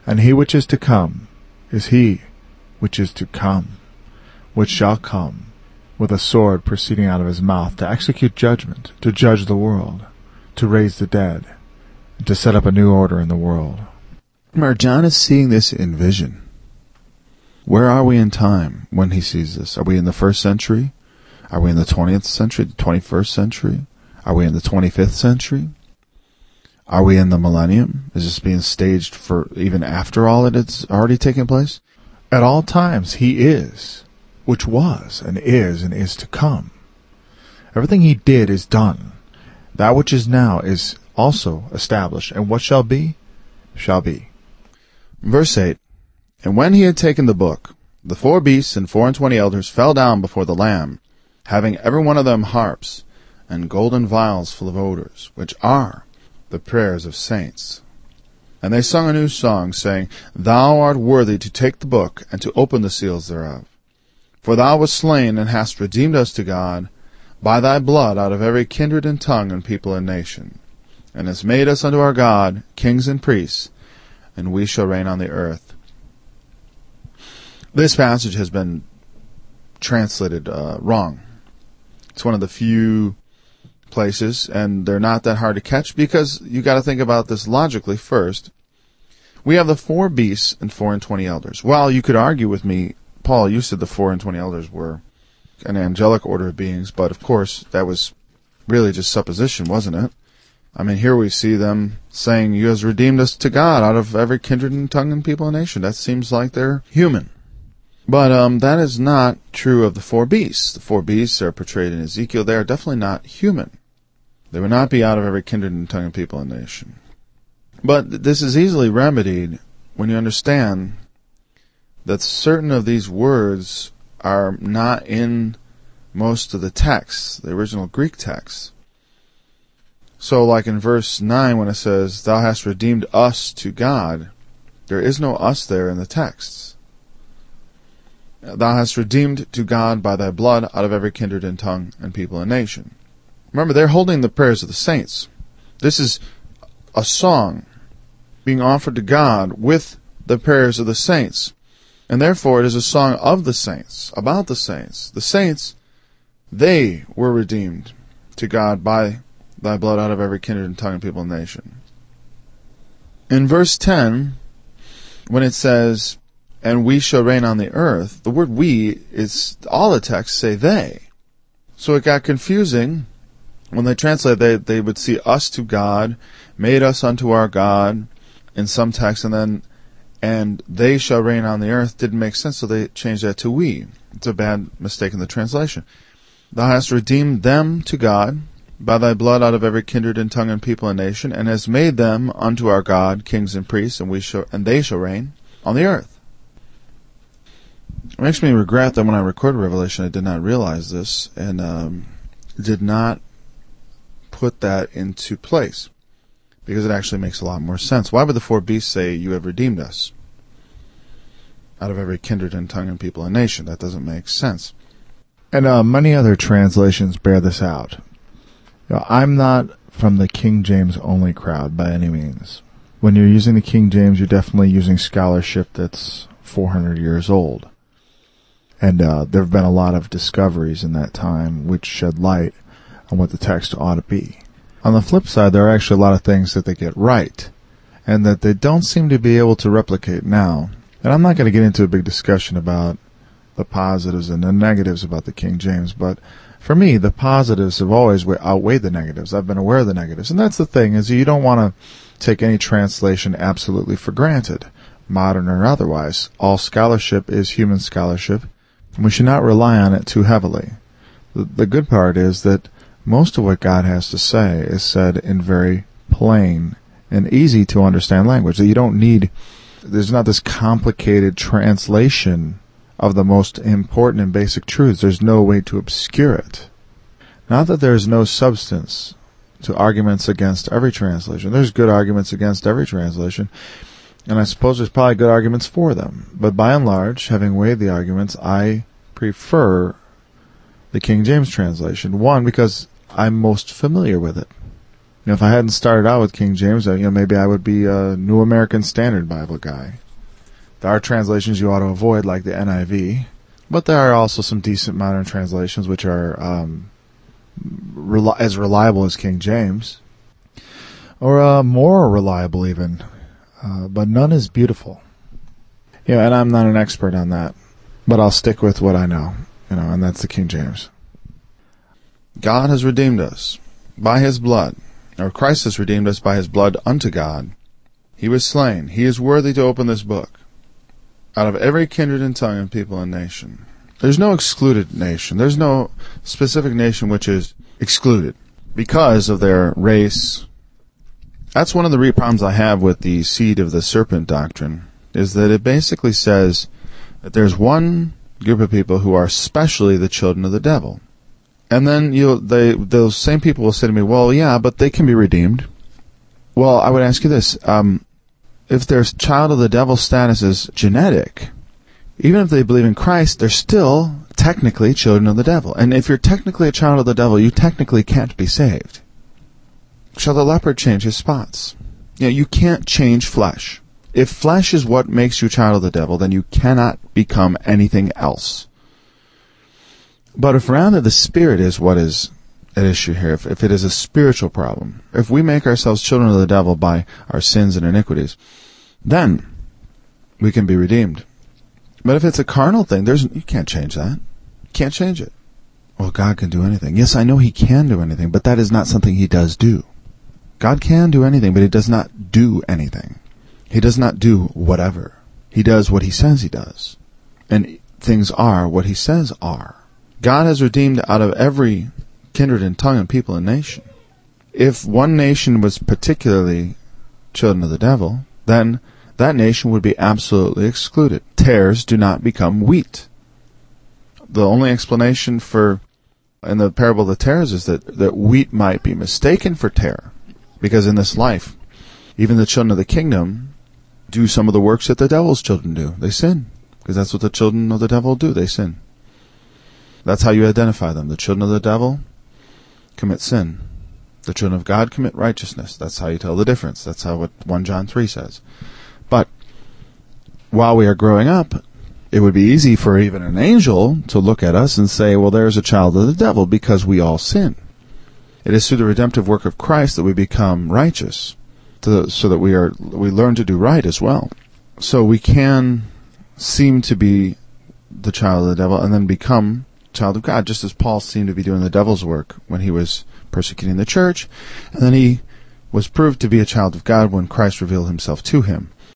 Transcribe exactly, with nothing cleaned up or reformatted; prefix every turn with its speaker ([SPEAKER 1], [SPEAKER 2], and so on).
[SPEAKER 1] And he which is to come is he which is to come, which shall come with a sword proceeding out of his mouth, to execute judgment, to judge the world, to raise the dead, and to set up a new order in the world.
[SPEAKER 2] Remember, John is seeing this in vision. Where are we in time when he sees this? Are we in the first century? Are we in the twentieth century, the twenty-first century? Are we in the twenty-fifth century? Are we in the millennium? Is this being staged for even after all that it's already taken place?
[SPEAKER 1] At all times he is, which was, and is, and is to come. Everything he did is done. That which is now is also established, and what shall be, shall be.
[SPEAKER 2] Verse eight, and when he had taken the book, the four beasts and four and twenty elders fell down before the Lamb, having every one of them harps, and golden vials full of odors, which are the prayers of saints. And they sung a new song, saying, Thou art worthy to take the book, and to open the seals thereof. For thou wast slain, and hast redeemed us to God, by thy blood out of every kindred and tongue and people and nation, and hast made us unto our God kings and priests, and we shall reign on the earth. This passage has been translated uh, wrong. It's one of the few places, and they're not that hard to catch, because you got to think about this logically first. We have the four beasts and four and twenty elders. Well, you could argue with me, Paul, you said the four and twenty elders were an angelic order of beings, but of course that was really just supposition, wasn't it? I mean, here we see them saying, You has redeemed us to God out of every kindred and tongue and people and nation. That seems like they're human. But um, that is not true of the four beasts. The four beasts are portrayed in Ezekiel. They are definitely not human. They would not be out of every kindred and tongue and people and nation. But this is easily remedied when you understand that certain of these words are not in most of the texts, the original Greek texts. So like in verse nine when it says, Thou hast redeemed us to God, there is no us there in the texts. Thou hast redeemed to God by thy blood out of every kindred and tongue and people and nation. Remember, they're holding the prayers of the saints. This is a song being offered to God with the prayers of the saints. And therefore it is a song of the saints, about the saints. The saints, they were redeemed to God by thy blood out of every kindred and tongue and people and nation. In verse ten, when it says, and we shall reign on the earth, the word we is, all the texts say they. So it got confusing. When they translate, they, they would see us to God, made us unto our God, in some texts, and then, and they shall reign on the earth didn't make sense, so they changed that to we. It's a bad mistake in the translation. Thou hast redeemed them to God by thy blood out of every kindred and tongue and people and nation, and hast made them unto our God kings and priests, and we shall, and they shall reign on the earth. It makes me regret that when I recorded Revelation, I did not realize this, and um, did not put that into place, because it actually makes a lot more sense. Why would the four beasts say, You have redeemed us out of every kindred and tongue and people and nation? That doesn't make sense.
[SPEAKER 1] And uh, many other translations bear this out. You know, I'm not from the King James only crowd by any means. When you're using the King James, you're definitely using scholarship that's four hundred years old. And uh, there have been a lot of discoveries in that time which shed light on what the text ought to be. On the flip side, there are actually a lot of things that they get right, and that they don't seem to be able to replicate now. And I'm not going to get into a big discussion about the positives and the negatives about the King James, but for me, the positives have always outweighed the negatives. I've been aware of the negatives. And that's the thing, is you don't want to take any translation absolutely for granted, modern or otherwise. All scholarship is human scholarship, and we should not rely on it too heavily. The, the good part is that most of what God has to say is said in very plain and easy to understand language. That you don't need, there's not this complicated translation of the most important and basic truths. There's no way to obscure it. Not that there's no substance to arguments against every translation. There's good arguments against every translation, and I suppose there's probably good arguments for them. But by and large, having weighed the arguments, I prefer the King James translation. One, because I'm most familiar with it.
[SPEAKER 2] You know, if I hadn't started out with King James, you know, maybe I would be a New American Standard Bible guy. There are translations you ought to avoid, like the N I V, but there are also some decent modern translations which are um, rel- as reliable as King James, or uh, more reliable even, uh, but none is beautiful. Yeah, and I'm not an expert on that, but I'll stick with what I know, you know, and that's the King James. God has redeemed us by his blood, or Christ has redeemed us by his blood unto God. He was slain. He is worthy to open this book. Out of every kindred and tongue and people and nation. There's no excluded nation. There's no specific nation which is excluded because of their race. That's one of the real problems I have with the seed of the serpent doctrine, is that it basically says that there's one group of people who are especially the children of the devil. And then you, they, those same people will say to me, well, yeah, but they can be redeemed. Well, I would ask you this. Um, if their child of the devil status is genetic, even if they believe in Christ, they're still technically children of the devil. And if you're technically a child of the devil, you technically can't be saved. Shall the leopard change his spots? You know, you can't change flesh. If flesh is what makes you a child of the devil, then you cannot become anything else. But if rather the spirit is what is at issue here, if, if it is a spiritual problem, if we make ourselves children of the devil by our sins and iniquities, then we can be redeemed. But if it's a carnal thing, there's you can't change that. You can't change it. Well, God can do anything. Yes, I know he can do anything, but that is not something he does do. God can do anything, but he does not do anything. He does not do whatever. He does what he says he does. And things are what he says are. God has redeemed out of every kindred and tongue and people and nation. If one nation was particularly children of the devil, then that nation would be absolutely excluded. Tares do not become wheat. The only explanation for, in the parable of the tares, is that, that wheat might be mistaken for tare. Because in this life, even the children of the kingdom do some of the works that the devil's children do. They sin. Because that's what the children of the devil do. They sin. That's how you identify them. The children of the devil commit sin. The children of God commit righteousness. That's how you tell the difference. That's how what First John three says. But while we are growing up, it would be easy for even an angel to look at us and say, well, there's a child of the devil, because we all sin. It is through the redemptive work of Christ that we become righteous, to, so that we are we learn to do right as well. So we can seem to be the child of the devil and then become child of God, just as Paul seemed to be doing the devil's work when he was persecuting the church, and then he was proved to be a child of God when Christ revealed himself to him.